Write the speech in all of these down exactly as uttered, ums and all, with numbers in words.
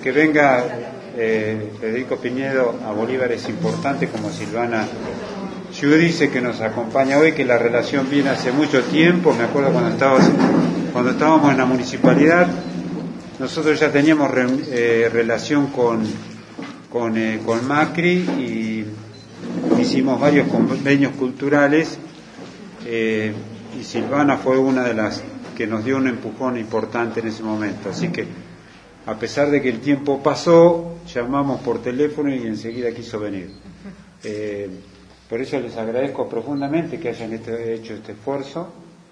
que venga eh, Federico Piñedo a Bolívar es importante, como Silvana Giudice, que nos acompaña hoy, que la relación viene hace mucho tiempo. Me acuerdo cuando estábamos, cuando estábamos en la municipalidad, nosotros ya teníamos re, eh, relación con, con, eh, con Macri y hicimos varios convenios culturales, eh, y Silvana fue una de las que nos dio un empujón importante en ese momento. Así que, a pesar de que el tiempo pasó, llamamos por teléfono y enseguida quiso venir. Eh, por eso les agradezco profundamente que hayan hecho este esfuerzo.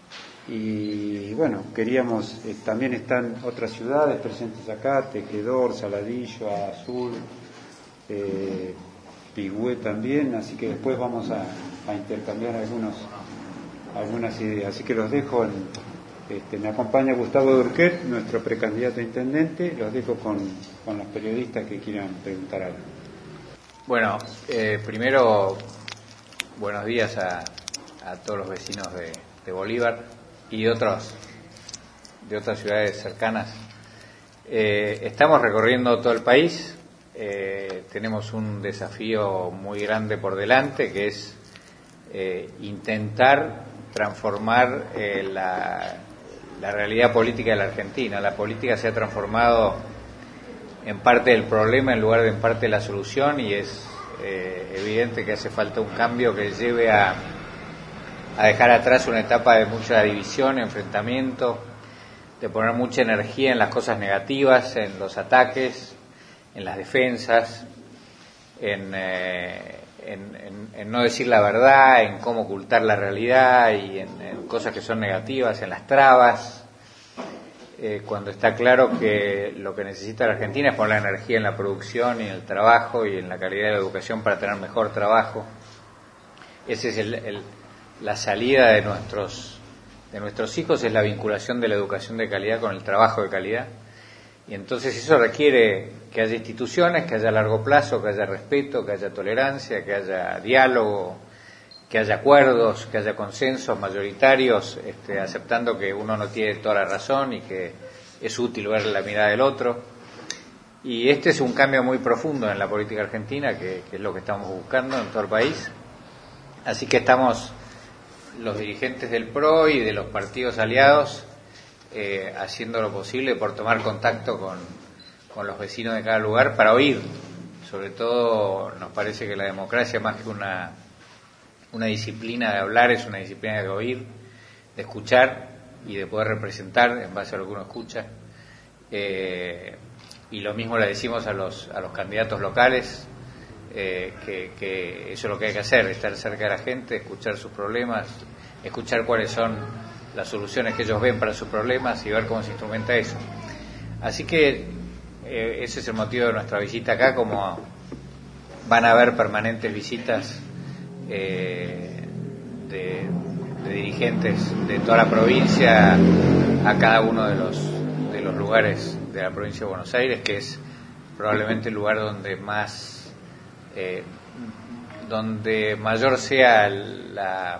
Y bueno, queríamos, eh, también están otras ciudades presentes acá, Tejedor, Saladillo, Azul, eh, Pigüé también, así que después vamos a, a intercambiar algunos, algunas ideas. Así que los dejo, en, este, me acompaña Gustavo Durquet, nuestro precandidato a intendente, los dejo con, con los periodistas que quieran preguntar algo. Bueno, eh, primero, buenos días a, a todos los vecinos de, de Bolívar y de, otros, de otras ciudades cercanas. Eh, estamos recorriendo todo el país. Eh, tenemos un desafío muy grande por delante, que es eh, intentar transformar eh, la, la realidad política de la Argentina. La política se ha transformado en parte del problema en lugar de en parte de la solución, y es eh, evidente que hace falta un cambio que lleve a, a dejar atrás una etapa de mucha división, enfrentamiento, de poner mucha energía en las cosas negativas, en los ataques, en las defensas, en, eh, en, en, en no decir la verdad, en cómo ocultar la realidad y en, en cosas que son negativas, en las trabas, eh, cuando está claro que lo que necesita la Argentina es poner la energía en la producción y en el trabajo y en la calidad de la educación para tener mejor trabajo. Esa es el, el, la salida de nuestros, de nuestros hijos, es la vinculación de la educación de calidad con el trabajo de calidad. Y entonces eso requiere que haya instituciones, que haya largo plazo, que haya respeto, que haya tolerancia, que haya diálogo, que haya acuerdos, que haya consensos mayoritarios, este, aceptando que uno no tiene toda la razón y que es útil ver la mirada del otro. Y este es un cambio muy profundo en la política argentina, que, que es lo que estamos buscando en todo el país. Así que estamos, los dirigentes del P R O y de los partidos aliados, Eh, haciendo lo posible por tomar contacto con, con los vecinos de cada lugar para oír. Sobre todo nos parece que la democracia, más que una, una disciplina de hablar, es una disciplina de oír, de escuchar y de poder representar en base a lo que uno escucha. Eh, y lo mismo le decimos a los, a los candidatos locales, eh, que, que eso es lo que hay que hacer, estar cerca de la gente, escuchar sus problemas, escuchar cuáles son las soluciones que ellos ven para sus problemas y ver cómo se instrumenta eso. Así que eh, ese es el motivo de nuestra visita acá. Como van a haber permanentes visitas eh, de, de dirigentes de toda la provincia a cada uno de los, de los lugares de la provincia de Buenos Aires, que es probablemente el lugar donde más eh, donde mayor sea la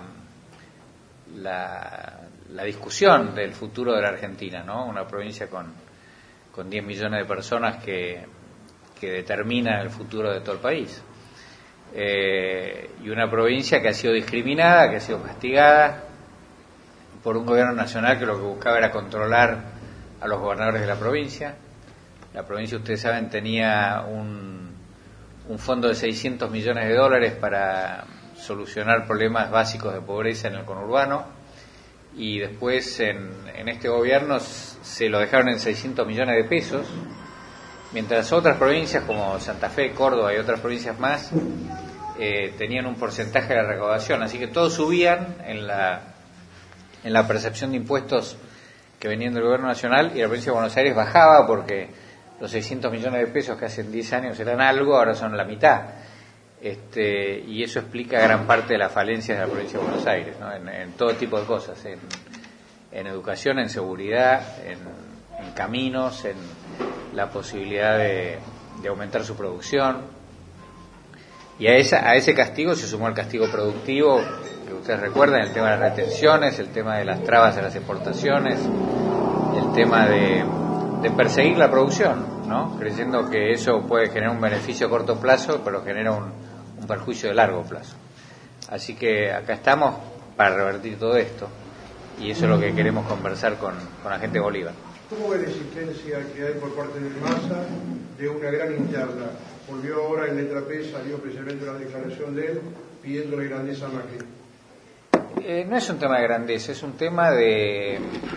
la la discusión del futuro de la Argentina, ¿no? Una provincia con, con diez millones de personas que, que determina el futuro de todo el país. Eh, y una provincia que ha sido discriminada, que ha sido castigada por un gobierno nacional que lo que buscaba era controlar a los gobernadores de la provincia. La provincia, ustedes saben, tenía un, un fondo de seiscientos millones de dólares para solucionar problemas básicos de pobreza en el conurbano. Y después en, en este gobierno se lo dejaron en seiscientos millones de pesos, mientras otras provincias como Santa Fe, Córdoba y otras provincias más eh, tenían un porcentaje de la recaudación, así que todos subían en la, en la percepción de impuestos que venían del gobierno nacional, y la provincia de Buenos Aires bajaba porque los seiscientos millones de pesos que hace diez años eran algo, ahora son la mitad. Este, y eso explica gran parte de las falencias de la provincia de Buenos Aires, ¿no? en, en todo tipo de cosas, en, en educación, en seguridad, en, en caminos, en la posibilidad de, de aumentar su producción. Y a, esa, a ese castigo se sumó el castigo productivo, que ustedes recuerdan, el tema de las retenciones, el tema de las trabas a las exportaciones, el tema de, de perseguir la producción, ¿no? Creyendo que eso puede generar un beneficio a corto plazo, pero genera un, un perjuicio de largo plazo. Así que acá estamos para revertir todo esto, y eso es lo que queremos conversar con, con la gente de Bolívar. ¿Cómo ve la existencia que hay por parte de Massa de una gran interna? Volvió ahora en letra P, salió precisamente una declaración de él pidiendo la grandeza a Macri. Eh, no es un tema de grandeza, es un tema de,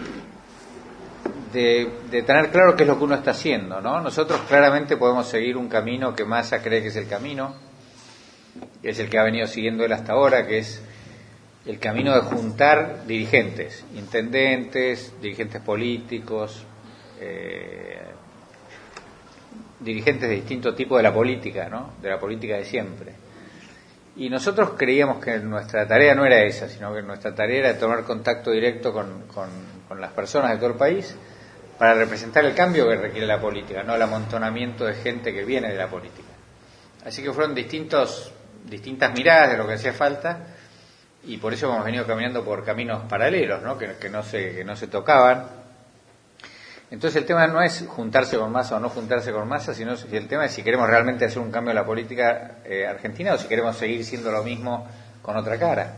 de de tener claro qué es lo que uno está haciendo, ¿no? Nosotros claramente podemos seguir un camino que Massa cree que es el camino, que es el que ha venido siguiendo él hasta ahora, que es el camino de juntar dirigentes, intendentes, dirigentes políticos, eh, dirigentes de distintos tipos de la política, ¿no? De la política de siempre. Y nosotros creíamos que nuestra tarea no era esa, sino que nuestra tarea era tomar contacto directo con, con, con las personas de todo el país para representar el cambio que requiere la política, no el amontonamiento de gente que viene de la política. Así que fueron distintos, distintas miradas de lo que hacía falta, y por eso hemos venido caminando por caminos paralelos, ¿no? Que, que no se, que no se tocaban. Entonces el tema no es juntarse con Massa o no juntarse con Massa, sino el tema es si queremos realmente hacer un cambio en la política eh, argentina, o si queremos seguir siendo lo mismo con otra cara,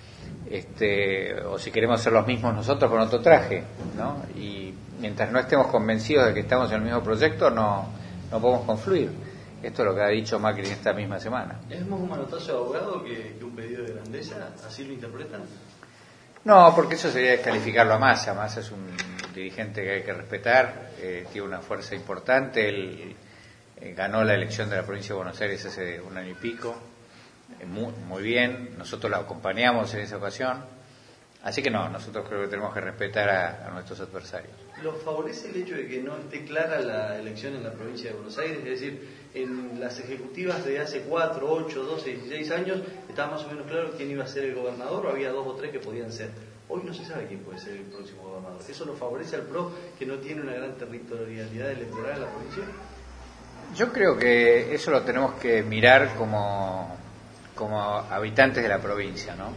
este, o si queremos ser los mismos nosotros con otro traje, ¿no? Y mientras no estemos convencidos de que estamos en el mismo proyecto, no, no podemos confluir. Esto es lo que ha dicho Macri esta misma semana. ¿Es más un manotazo de abogado que, que un pedido de grandeza? ¿Así lo interpretan? No, porque eso sería descalificarlo a Massa. Massa es un dirigente que hay que respetar, eh, tiene una fuerza importante, él eh, ganó la elección de la provincia de Buenos Aires hace un año y pico, eh, muy, muy bien, nosotros lo acompañamos en esa ocasión, así que no, nosotros creo que tenemos que respetar a, a nuestros adversarios. ¿Lo favorece el hecho de que no esté clara la elección en la provincia de Buenos Aires? Es decir, en las ejecutivas de hace cuatro, ocho, doce, dieciséis años estaba más o menos claro quién iba a ser el gobernador, o había dos o tres que podían ser. Hoy no se sabe quién puede ser el próximo gobernador. ¿Eso lo favorece al P R O, que no tiene una gran territorialidad electoral en la provincia? Yo creo que eso lo tenemos que mirar como, como habitantes de la provincia, ¿no?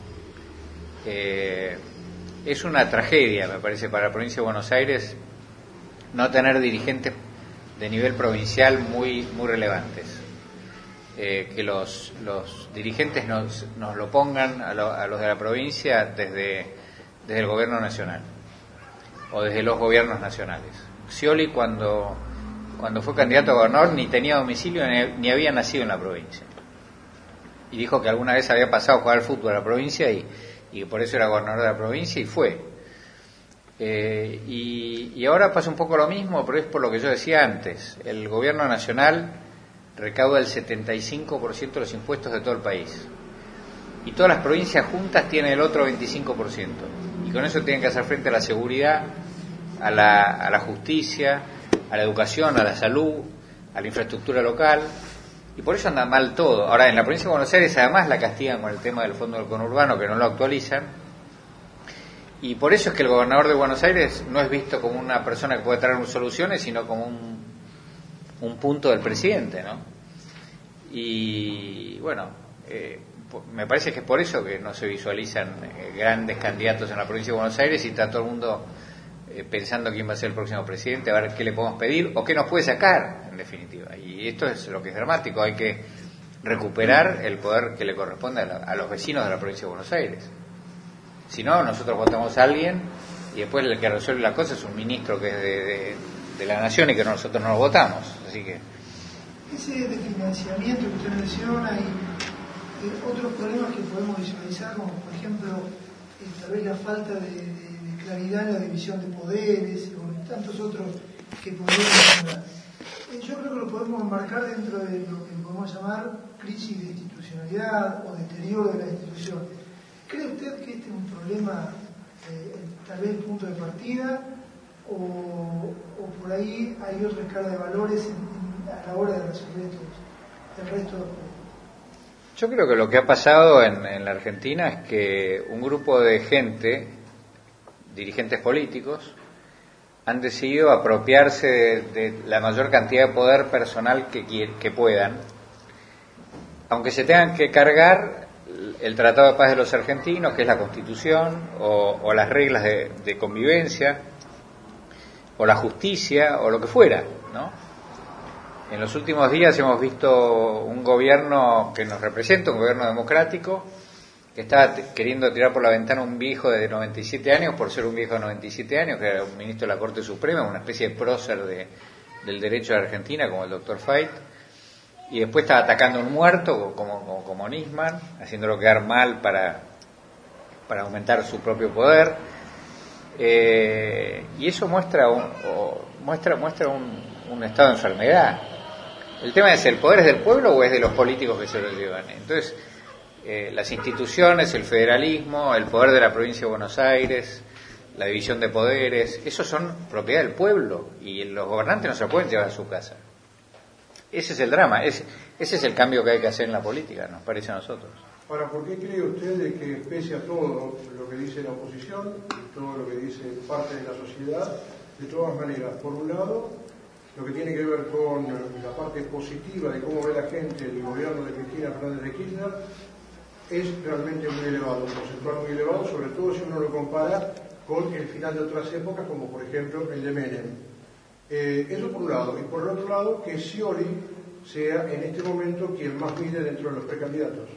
Eh, es una tragedia, me parece, para la provincia de Buenos Aires no tener dirigentes de nivel provincial muy, muy relevantes. Eh, que los, los dirigentes nos, nos lo pongan a, lo, a los de la provincia desde, desde el gobierno nacional o desde los gobiernos nacionales. Scioli cuando, cuando fue candidato a gobernador ni tenía domicilio ni, ni había nacido en la provincia, y dijo que alguna vez había pasado a jugar al fútbol a la provincia y, y por eso era gobernador de la provincia, y fue. Eh, y, y ahora pasa un poco lo mismo, pero es por lo que yo decía antes. El gobierno nacional recauda el setenta y cinco por ciento de los impuestos de todo el país, y todas las provincias juntas tienen el otro veinticinco por ciento, y con eso tienen que hacer frente a la seguridad, a la, a la justicia, a la educación, a la salud, a la infraestructura local, y por eso anda mal todo. Ahora, en la provincia de Buenos Aires además la castigan con el tema del fondo del conurbano, que no lo actualizan, y por eso es que el gobernador de Buenos Aires no es visto como una persona que puede traer soluciones, sino como un, un punto del presidente, ¿no? Y bueno, eh, me parece que es por eso que no se visualizan eh, grandes candidatos en la provincia de Buenos Aires, y está todo el mundo eh, pensando quién va a ser el próximo presidente, a ver qué le podemos pedir o qué nos puede sacar, en definitiva. Y esto es lo que es dramático. Hay que recuperar el poder que le corresponde a, la, a los vecinos de la provincia de Buenos Aires. Si no, nosotros votamos a alguien y después el que resuelve la cosa es un ministro que es de, de, de la nación, y que nosotros no lo votamos. Así que ese de financiamiento que usted menciona y eh, otros problemas que podemos visualizar, como por ejemplo eh, tal vez la falta de, de, de claridad en la división de poderes, y bueno, tantos otros que podríamos hablar. Eh, yo creo que lo podemos enmarcar dentro de lo que podemos llamar crisis de institucionalidad o deterioro de la institución. ¿Cree usted que este es un problema, eh, tal vez el punto de partida, o, o por ahí hay otra escala de valores en, en, a la hora de resolver estos, el resto de los problemas? yo creo que lo que ha pasado en, en la Argentina es que un grupo de gente, dirigentes políticos, han decidido apropiarse de, de la mayor cantidad de poder personal que, que puedan, aunque se tengan que cargar el Tratado de Paz de los Argentinos, que es la Constitución, o, o las reglas de, de convivencia, o la justicia, o lo que fuera, ¿no? en los últimos días hemos visto un gobierno que nos representa, un gobierno democrático, que estaba queriendo tirar por la ventana un viejo de noventa y siete años, por ser un viejo de noventa y siete años, que era un ministro de la Corte Suprema, una especie de prócer de, del derecho de Argentina, como el doctor Fait, y después estaba atacando a un muerto, como, como, como Nisman, haciéndolo quedar mal para, para aumentar su propio poder, eh, y eso muestra un, o, muestra, muestra un, un estado de enfermedad. El tema es, ¿el poder es del pueblo o es de los políticos que se lo llevan? Entonces, eh, las instituciones, el federalismo, el poder de la provincia de Buenos Aires, la división de poderes, esos son propiedad del pueblo y los gobernantes no se lo pueden llevar a su casa. Ese es el drama, ese, ese es el cambio que hay que hacer en la política, nos parece a nosotros. Ahora, ¿por qué cree usted de que pese a todo lo que dice la oposición, todo lo que dice parte de la sociedad, de todas maneras, por un lado, lo que tiene que ver con la parte positiva de cómo ve la gente el gobierno de Cristina Fernández de Kirchner, es realmente muy elevado, un porcentual muy elevado, sobre todo si uno lo compara con el final de otras épocas, como por ejemplo el de Menem. Eh, eso por un lado. Y por el otro lado, que Scioli sea en este momento quien más mide dentro de los precandidatos.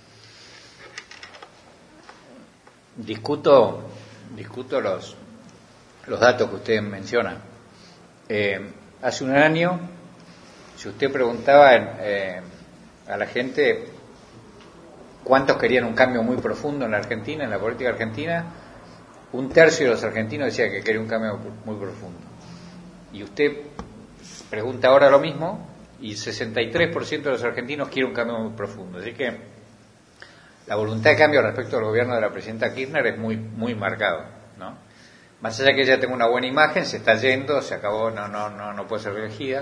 Discuto, discuto los, los datos que usted menciona. Eh, hace un año, si usted preguntaba eh, a la gente cuántos querían un cambio muy profundo en la Argentina, en la política argentina, un tercio de los argentinos decía que quería un cambio muy profundo. Y usted pregunta ahora lo mismo y el sesenta y tres por ciento de los argentinos quiere un cambio muy profundo. Así que la voluntad de cambio respecto al gobierno de la presidenta Kirchner es muy muy marcado, ¿no? Más allá que ella tenga una buena imagen, se está yendo, se acabó, no no no no puede ser reelegida.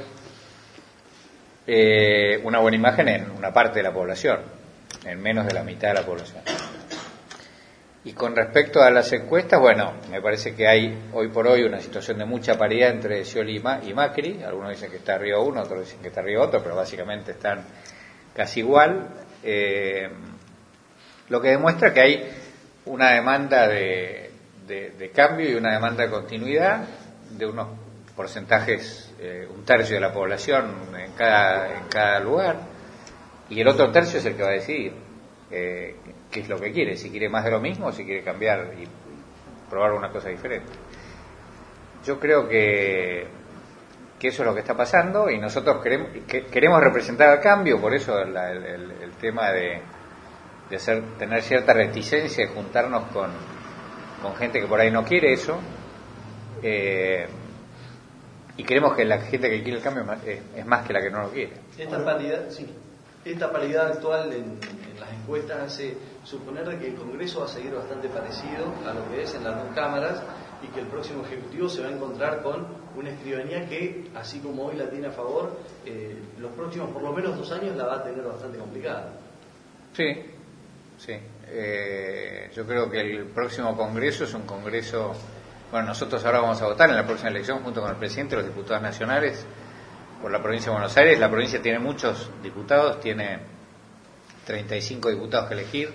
Eh, una buena imagen en una parte de la población, en menos de la mitad de la población. Y con respecto a las encuestas, bueno, me parece que hay hoy por hoy una situación de mucha paridad entre Scioli y Macri. Algunos dicen que está arriba uno, otros dicen que está arriba otro, pero básicamente están casi igual. Eh, lo que demuestra que hay una demanda de, de, de cambio y una demanda de continuidad de unos porcentajes, eh, un tercio de la población en cada, en cada lugar, y el otro tercio es el que va a decidir eh, qué es lo que quiere, si quiere más de lo mismo o si quiere cambiar y probar una cosa diferente. Yo creo que, que eso es lo que está pasando y nosotros queremos, que, queremos representar el cambio, por eso la, el, el, el tema de, de hacer, tener cierta reticencia, de juntarnos con, con gente que por ahí no quiere eso, eh, y creemos que la gente que quiere el cambio es más, es, es más que la que no lo quiere. Esta paridad, sí. Esta paridad actual en, en las encuestas hace suponer de que el Congreso va a seguir bastante parecido a lo que es en las dos cámaras y que el próximo Ejecutivo se va a encontrar con una escribanía que, así como hoy la tiene a favor, eh, los próximos por lo menos dos años la va a tener bastante complicada. Sí, sí. Eh, yo creo que el próximo Congreso es un Congreso... Bueno, nosotros ahora vamos a votar en la próxima elección junto con el presidente, los diputados nacionales, por la provincia de Buenos Aires. La provincia tiene muchos diputados, tiene treinta y cinco diputados que elegir.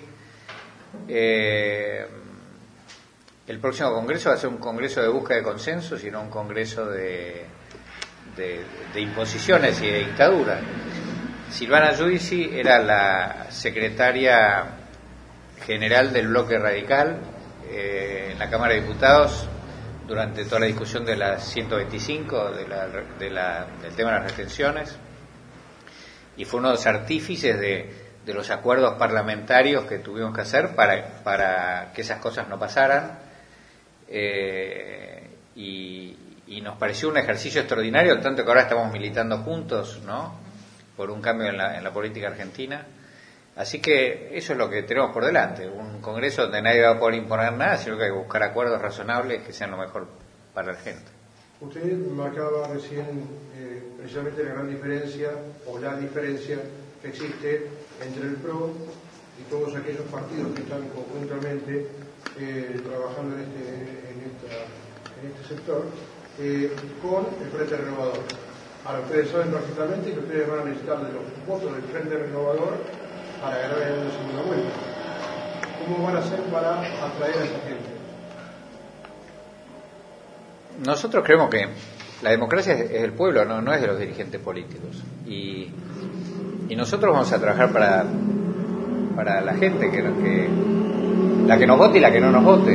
Eh, el próximo congreso va a ser un congreso de búsqueda de consensos y no un congreso de, de, de imposiciones y de dictadura. Silvana Giudici era la secretaria general del bloque radical eh, en la Cámara de Diputados durante toda la discusión de la ciento veinticinco, de la, de la, del tema de las retenciones, y fue uno de los artífices de, de los acuerdos parlamentarios que tuvimos que hacer para, para que esas cosas no pasaran, eh, y, y nos pareció un ejercicio extraordinario, tanto que ahora estamos militando juntos, ¿no?, por un cambio en la, en la política argentina. Así que eso es lo que tenemos por delante, un congreso donde nadie va a poder imponer nada, sino que hay que buscar acuerdos razonables que sean lo mejor para la gente. Usted marcaba recién eh, precisamente la gran diferencia, o la diferencia que existe entre el P R O y todos aquellos partidos que están conjuntamente eh, trabajando en este, en esta, en este sector, eh, con el Frente Renovador. Ahora, ustedes saben perfectamente que ustedes van a necesitar de los votos del Frente Renovador para ganar en la segunda vuelta. ¿Cómo van a hacer para atraer a esa gente? Nosotros creemos que la democracia es, es del pueblo, no, no es de los dirigentes políticos. Y, y nosotros vamos a trabajar para, para la gente, que, que la que nos vote y la que no nos vote.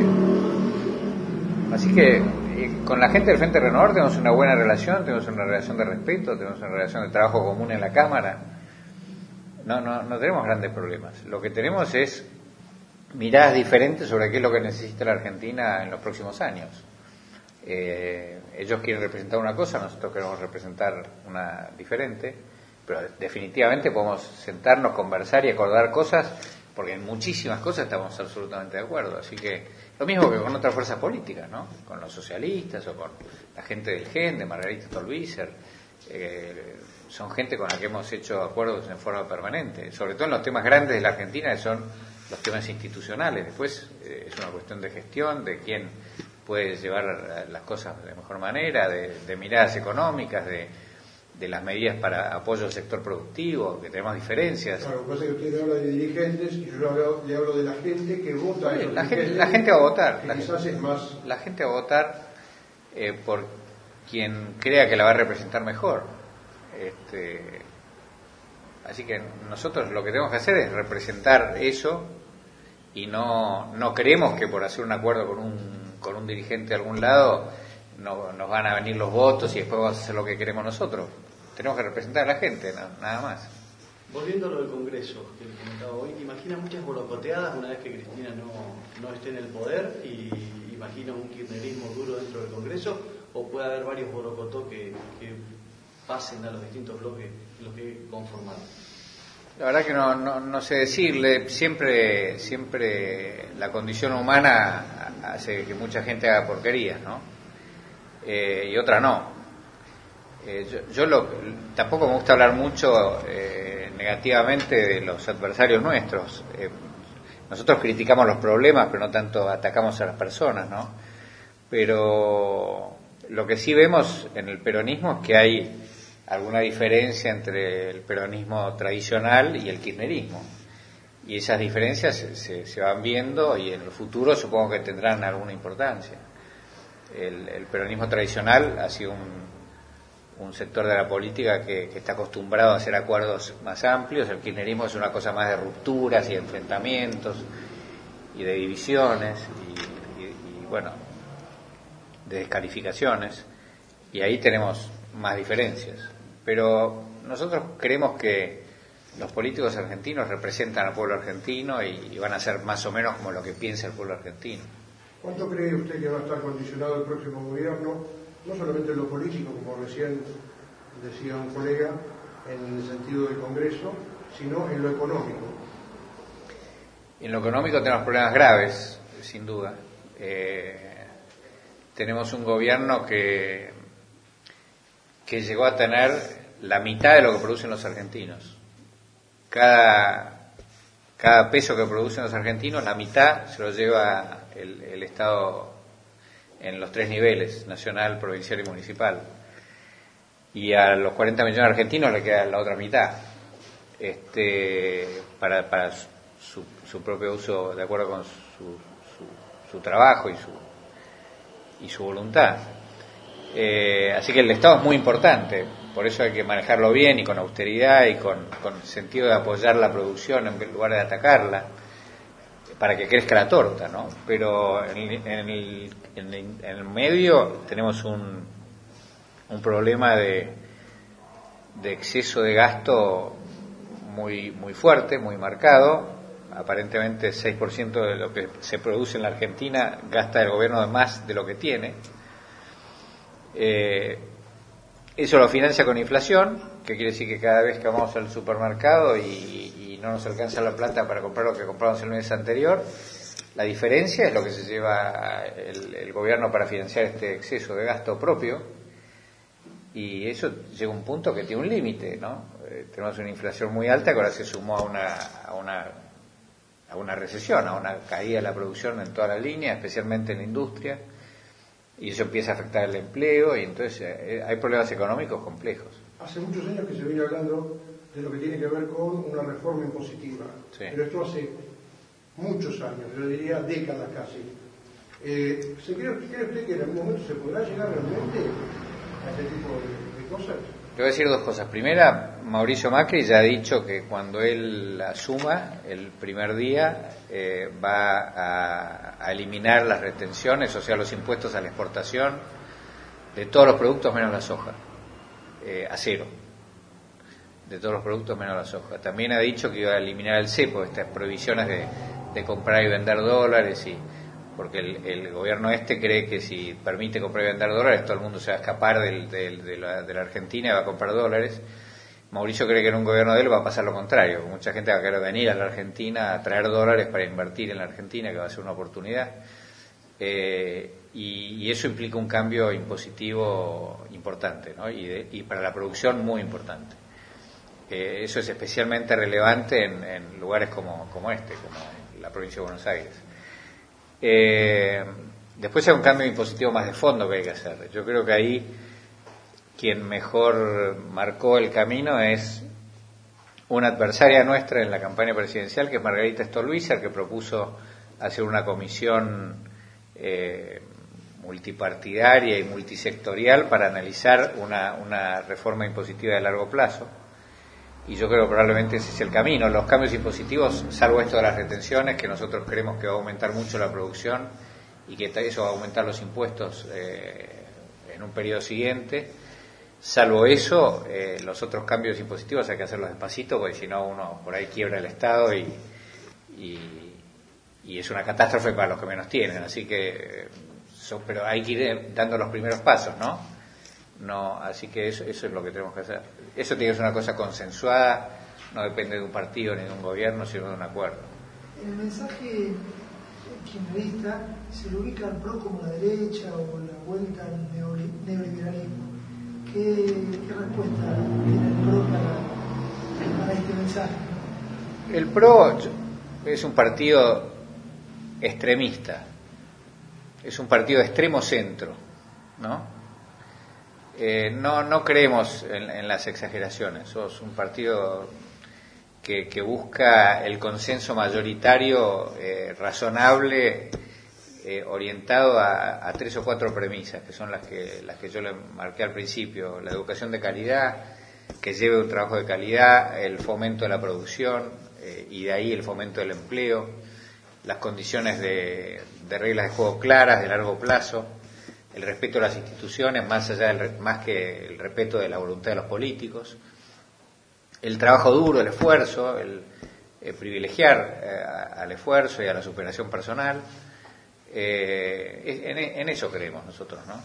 Así que eh, con la gente del Frente Renovador tenemos una buena relación, tenemos una relación de respeto, tenemos una relación de trabajo común en la Cámara. No, no, no tenemos grandes problemas. Lo que tenemos es miradas diferentes sobre qué es lo que necesita la Argentina en los próximos años. Eh, ellos quieren representar una cosa, nosotros queremos representar una diferente, pero definitivamente podemos sentarnos, conversar y acordar cosas, porque en muchísimas cosas estamos absolutamente de acuerdo. Así que lo mismo que con otras fuerzas políticas, ¿no? Con los socialistas o con la gente del G E N, de Margarita Stolbizer. Eh, son gente con la que hemos hecho acuerdos en forma permanente, sobre todo en los temas grandes de la Argentina, que son los temas institucionales. Después eh, es una cuestión de gestión, de quién puede llevar las cosas de mejor manera, de, de miradas económicas, de, de las medidas para apoyo al sector productivo, que tenemos diferencias. Claro, lo que pasa es que usted habla de dirigentes y yo le hablo, le hablo de la gente que vota. Sí, la, gente, la gente va a votar. Que la, quizás gente, es más... la gente va a votar eh, por quien crea que la va a representar mejor. Este, así que nosotros lo que tenemos que hacer es representar eso y no, no creemos que por hacer un acuerdo con un, con un dirigente de algún lado no, nos van a venir los votos y después vamos a hacer lo que queremos nosotros. Tenemos que representar a la gente, no, nada más. Volviendo a lo del Congreso que les comentaba hoy, imagina muchas bolocoteadas una vez que Cristina no, no esté en el poder, y imagina un kirchnerismo duro dentro del Congreso, o puede haber varios borocotó que, que pasen a los distintos bloques los que conforman. La verdad que no, no, no sé decirle. Siempre, siempre la condición humana hace que mucha gente haga porquerías, ¿no? Eh, y otra no. Eh, yo yo lo, tampoco me gusta hablar mucho eh, negativamente de los adversarios nuestros. Eh, nosotros criticamos los problemas, pero no tanto atacamos a las personas, ¿no? Pero lo que sí vemos en el peronismo es que hay alguna diferencia entre el peronismo tradicional y el kirchnerismo, y esas diferencias se, se, se van viendo y en el futuro supongo que tendrán alguna importancia. El, el peronismo tradicional ha sido un, un sector de la política que, que está acostumbrado a hacer acuerdos más amplios. El kirchnerismo es una cosa más de rupturas y de enfrentamientos y de divisiones y, y, y bueno, de descalificaciones, y ahí tenemos más diferencias. Pero nosotros creemos que los políticos argentinos representan al pueblo argentino y, y van a ser más o menos como lo que piensa el pueblo argentino. ¿Cuánto cree usted que va a estar condicionado el próximo gobierno, no solamente en lo político, como recién decía un colega, en el sentido del Congreso, sino en lo económico? En lo económico tenemos problemas graves, sin duda. Eh, tenemos un gobierno que que llegó a tener la mitad de lo que producen los argentinos. Cada, cada peso que producen los argentinos, la mitad se lo lleva el, el Estado en los tres niveles, nacional, provincial y municipal. Y a los cuarenta millones de argentinos le queda la otra mitad, este, para, para su, su propio uso, de acuerdo con su, su, su trabajo y su, y su voluntad. Eh, así que el Estado es muy importante, por eso hay que manejarlo bien y con austeridad y con, con sentido de apoyar la producción en lugar de atacarla, para que crezca la torta, ¿no? Pero en, en, el, en, el, en el medio tenemos un, un problema de, de exceso de gasto muy, muy fuerte, muy marcado. Aparentemente seis por ciento de lo que se produce en la Argentina gasta el gobierno de más de lo que tiene. Eh, eso lo financia con inflación, que quiere decir que cada vez que vamos al supermercado y, y no nos alcanza la plata para comprar lo que compramos el mes anterior, la diferencia es lo que se lleva el, el gobierno para financiar este exceso de gasto propio, y eso llega a un punto que tiene un límite, ¿no? Eh, tenemos una inflación muy alta que ahora se sumó a una, a una a una recesión, a una caída de la producción en toda la línea, especialmente en la industria. Y eso empieza a afectar el empleo, y entonces eh, hay problemas económicos complejos. Hace muchos años que se viene hablando de lo que tiene que ver con una reforma impositiva, sí. Pero esto hace muchos años, yo diría décadas casi. Eh, ¿se cree, ¿Cree usted que en algún momento se podrá llegar realmente a este tipo de, de cosas? Le voy a decir dos cosas. Primera, Mauricio Macri ya ha dicho que cuando él asuma el primer día eh, va a, a eliminar las retenciones, o sea, los impuestos a la exportación de todos los productos menos la soja, eh, a cero, de todos los productos menos la soja. También ha dicho que iba a eliminar el cepo, estas prohibiciones de, de comprar y vender dólares, y porque el, el gobierno este cree que si permite comprar y vender dólares, todo el mundo se va a escapar del, del, de, la, de la Argentina y va a comprar dólares. Mauricio cree que en un gobierno de él va a pasar lo contrario. Mucha gente va a querer venir a la Argentina a traer dólares para invertir en la Argentina, que va a ser una oportunidad. Eh, y, y eso implica un cambio impositivo importante, ¿no? y, de, y para la producción muy importante. Eh, eso es especialmente relevante en, en lugares como, como este, como la provincia de Buenos Aires. Eh, después hay un cambio impositivo más de fondo que hay que hacer. Yo creo que ahí quien mejor marcó el camino es una adversaria nuestra en la campaña presidencial, que es Margarita Stolbizer, que propuso hacer una comisión eh, multipartidaria y multisectorial para analizar una, una reforma impositiva de largo plazo. Y yo creo que probablemente ese es el camino. Los cambios impositivos, salvo esto de las retenciones, que nosotros creemos que va a aumentar mucho la producción y que eso va a aumentar los impuestos eh, en un periodo siguiente, salvo eso, eh, los otros cambios impositivos hay que hacerlos despacito, porque si no uno por ahí quiebra el Estado y, y, y es una catástrofe para los que menos tienen. Así que, so, pero hay que ir dando los primeros pasos, ¿no? No, así que eso, eso es lo que tenemos que hacer. Eso tiene que ser una cosa consensuada, no depende de un partido ni de un gobierno, sino de un acuerdo. En el mensaje kirchnerista se lo ubica al P R O como la derecha o la vuelta al neoliberalismo. ¿Qué, qué respuesta tiene el P R O para, para este mensaje? El P R O es un partido extremista, es un partido de extremo centro, ¿no? Eh, no, no creemos en, en las exageraciones. Somos un partido que, que busca el consenso mayoritario eh, razonable, eh, orientado a, a tres o cuatro premisas, que son las que, las que yo le marqué al principio: la educación de calidad, que lleve un trabajo de calidad, el fomento de la producción eh, y de ahí el fomento del empleo, las condiciones de, de reglas de juego claras, de largo plazo, el respeto a las instituciones, más allá del, más que el respeto de la voluntad de los políticos, el trabajo duro, el esfuerzo, el, el privilegiar eh, al esfuerzo y a la superación personal. Eh, en, en eso creemos nosotros, ¿no?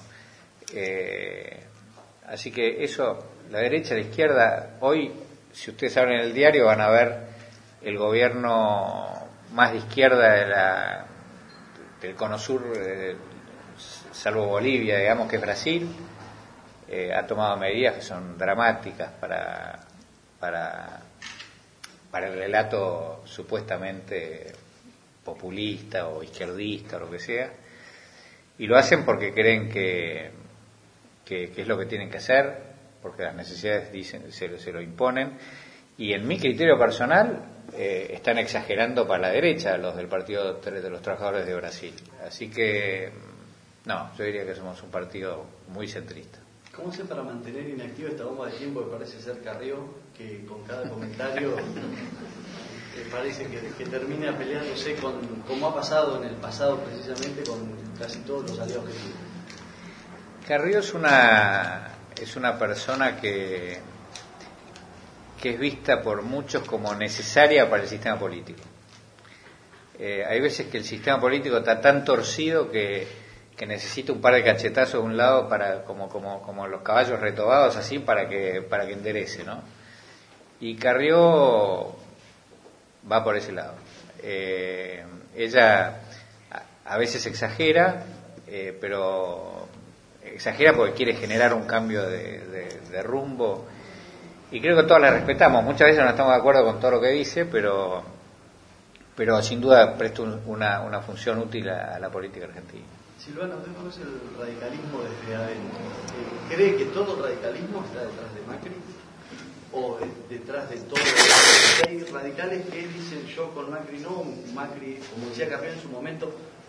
Eh, así que eso, la derecha, la izquierda, hoy, si ustedes abren el diario, van a ver el gobierno más de izquierda de la, del cono sur, eh, salvo Bolivia, digamos, que es Brasil, eh, ha tomado medidas que son dramáticas para, para, para el relato supuestamente populista o izquierdista o lo que sea, y lo hacen porque creen que, que, que es lo que tienen que hacer, porque las necesidades dicen, se, se lo imponen, y en mi criterio personal eh, están exagerando para la derecha los del Partido de los Trabajadores de Brasil. Así que no, yo diría que somos un partido muy centrista. ¿Cómo hace para mantener inactiva esta bomba de tiempo que parece ser Carrió, que con cada comentario que parece que, que termina peleándose con, como ha pasado en el pasado precisamente, con casi todos los aliados que tiene? Carrió es una, es una persona que, que es vista por muchos como necesaria para el sistema político. Eh, hay veces que el sistema político está tan torcido que que necesita un par de cachetazos de un lado para como como como los caballos retobados así para que para que enderece, ¿no? Y Carrió va por ese lado. Eh, ella a, a veces exagera, eh, pero exagera porque quiere generar un cambio de, de, de rumbo, y creo que todas la respetamos. Muchas veces no estamos de acuerdo con todo lo que dice, pero pero sin duda presta un, una, una función útil a, a la política argentina. Silvano, ¿usted conoce el radicalismo desde adentro? ¿Cree que todo el radicalismo está detrás de Macri? ¿O detrás de todo? Hay radicales que dicen: yo con Macri no, Macri, como decía Carrió en su momento,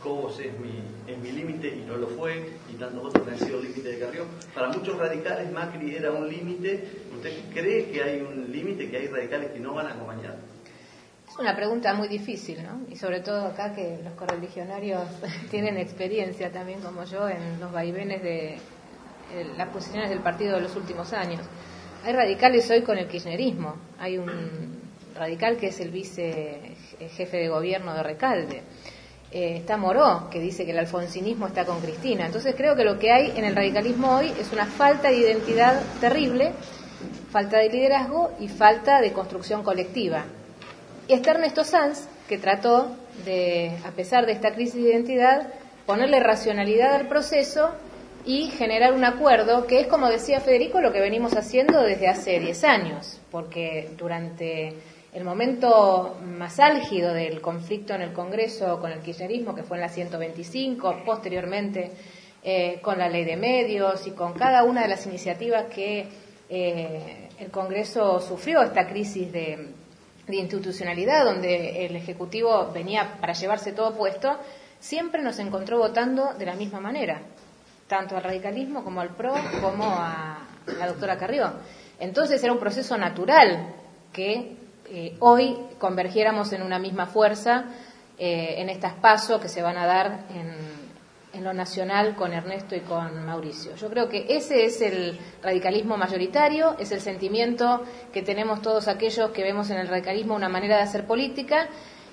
Cobos es mi, es mi límite y no lo fue, y tantos otros que han sido límite de Carrió. Para muchos radicales Macri era un límite. ¿Usted cree que hay un límite, que hay radicales que no van a acompañar? Es una pregunta muy difícil, ¿no? Y sobre todo acá que los correligionarios tienen experiencia también como yo en los vaivenes de eh, las posiciones del partido de los últimos años. Hay radicales hoy con el kirchnerismo. Hay un radical que es el vice jefe de gobierno de Recalde. Eh, está Moró, que dice que el alfonsinismo está con Cristina. Entonces creo que lo que hay en el radicalismo hoy es una falta de identidad terrible, falta de liderazgo y falta de construcción colectiva. Y está Ernesto Sanz, que trató de, a pesar de esta crisis de identidad, ponerle racionalidad al proceso y generar un acuerdo, que es, como decía Federico, lo que venimos haciendo desde hace diez años, porque durante el momento más álgido del conflicto en el Congreso con el kirchnerismo, que fue en la ciento veinticinco, posteriormente eh, con la ley de medios y con cada una de las iniciativas que eh, el Congreso sufrió, esta crisis de, de institucionalidad, donde el Ejecutivo venía para llevarse todo puesto, siempre nos encontró votando de la misma manera, tanto al radicalismo como al P R O, como a la doctora Carrió. Entonces era un proceso natural que Eh, hoy convergiéramos en una misma fuerza eh, en estas pasos que se van a dar en, en lo nacional con Ernesto y con Mauricio. Yo creo que ese es el radicalismo mayoritario, es el sentimiento que tenemos todos aquellos que vemos en el radicalismo una manera de hacer política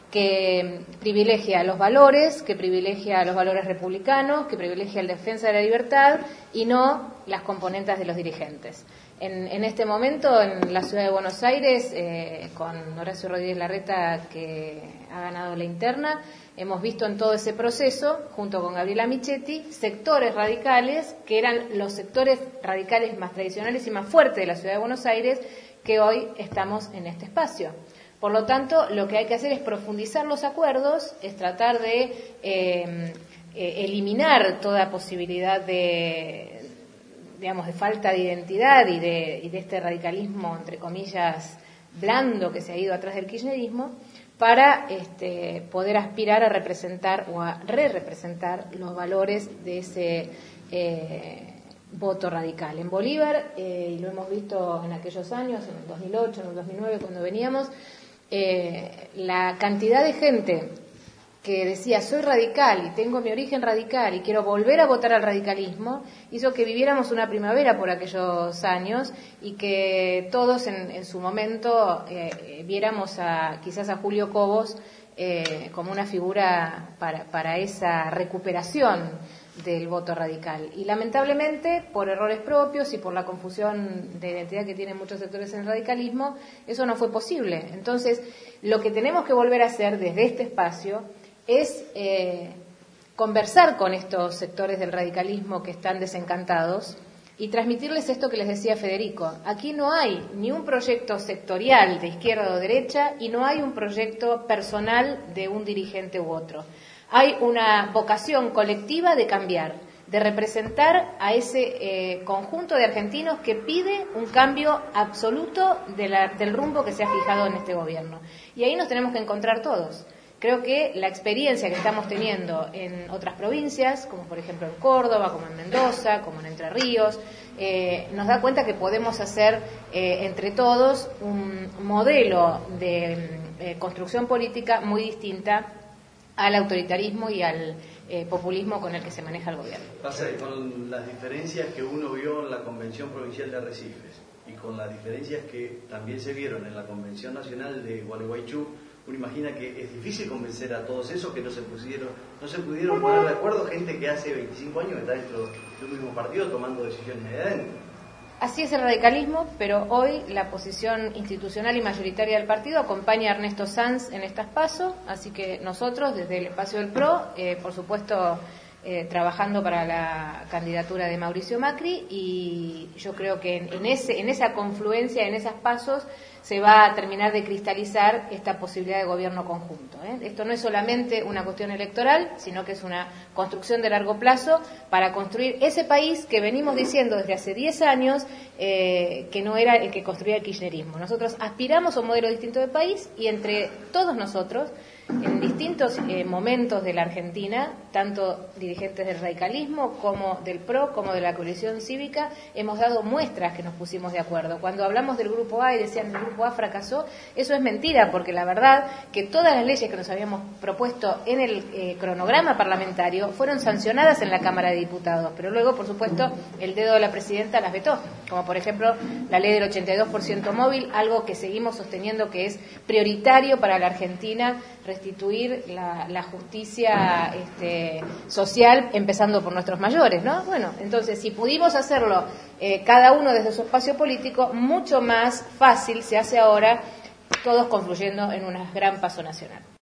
que privilegia los valores, que privilegia los valores republicanos, que privilegia la defensa de la libertad y no las componentes de los dirigentes. En, en este momento, en la ciudad de Buenos Aires, eh, con Horacio Rodríguez Larreta, que ha ganado la interna, hemos visto en todo ese proceso, junto con Gabriela Michetti, sectores radicales, que eran los sectores radicales más tradicionales y más fuertes de la ciudad de Buenos Aires, que hoy estamos en este espacio. Por lo tanto, lo que hay que hacer es profundizar los acuerdos, es tratar de eh, eh, eliminar toda posibilidad de digamos, de falta de identidad y de, y de este radicalismo, entre comillas, blando que se ha ido atrás del kirchnerismo, para este, poder aspirar a representar o a re-representar los valores de ese eh, voto radical. En Bolívar, eh, y lo hemos visto en aquellos años, en el dos mil ocho, en el dos mil nueve, cuando veníamos, eh, la cantidad de gente que decía soy radical y tengo mi origen radical y quiero volver a votar al radicalismo, hizo que viviéramos una primavera por aquellos años y que todos en, en su momento eh, viéramos a quizás a Julio Cobos eh, como una figura para, para esa recuperación del voto radical. Y lamentablemente, por errores propios y por la confusión de identidad que tienen muchos sectores en el radicalismo, eso no fue posible. Entonces, lo que tenemos que volver a hacer desde este espacio es eh, conversar con estos sectores del radicalismo que están desencantados y transmitirles esto que les decía Federico. Aquí no hay ni un proyecto sectorial de izquierda o derecha y no hay un proyecto personal de un dirigente u otro. Hay una vocación colectiva de cambiar, de representar a ese eh, conjunto de argentinos que pide un cambio absoluto de la, del rumbo que se ha fijado en este gobierno. Y ahí nos tenemos que encontrar todos. Creo que la experiencia que estamos teniendo en otras provincias, como por ejemplo en Córdoba, como en Mendoza, como en Entre Ríos, eh, nos da cuenta que podemos hacer eh, entre todos un modelo de eh, construcción política muy distinta al autoritarismo y al eh, populismo con el que se maneja el gobierno. Pasa que con las diferencias que uno vio en la Convención Provincial de Arrecifes y con las diferencias que también se vieron en la Convención Nacional de Gualeguaychú, uno imagina que es difícil convencer a todos esos que no se pusieron, no se pudieron poner de acuerdo, gente que hace veinticinco años está dentro de un mismo partido tomando decisiones de adentro. Así es el radicalismo, pero hoy la posición institucional y mayoritaria del partido acompaña a Ernesto Sanz en estas pasos, así que nosotros, desde el espacio del P R O, eh, por supuesto eh, trabajando para la candidatura de Mauricio Macri, y yo creo que en, en, ese, en esa confluencia, en esos pasos, se va a terminar de cristalizar esta posibilidad de gobierno conjunto, ¿eh? Esto no es solamente una cuestión electoral, sino que es una construcción de largo plazo para construir ese país que venimos diciendo desde hace diez años eh, que no era el que construía el kirchnerismo. Nosotros aspiramos a un modelo distinto de país, y entre todos nosotros, en distintos eh, momentos de la Argentina, tanto dirigentes del radicalismo como del P R O, como de la coalición cívica, hemos dado muestras que nos pusimos de acuerdo. Cuando hablamos del Grupo A y decían que el Grupo A fracasó, eso es mentira, porque la verdad que todas las leyes que nos habíamos propuesto en el eh, cronograma parlamentario fueron sancionadas en la Cámara de Diputados, pero luego, por supuesto, el dedo de la presidenta las vetó, como por ejemplo la ley del ochenta y dos por ciento móvil, algo que seguimos sosteniendo que es prioritario para la Argentina, restituir la, la justicia este, social, empezando por nuestros mayores, ¿no? Bueno, entonces, si pudimos hacerlo eh, cada uno desde su espacio político, mucho más fácil se hace ahora, todos confluyendo en un gran paso nacional.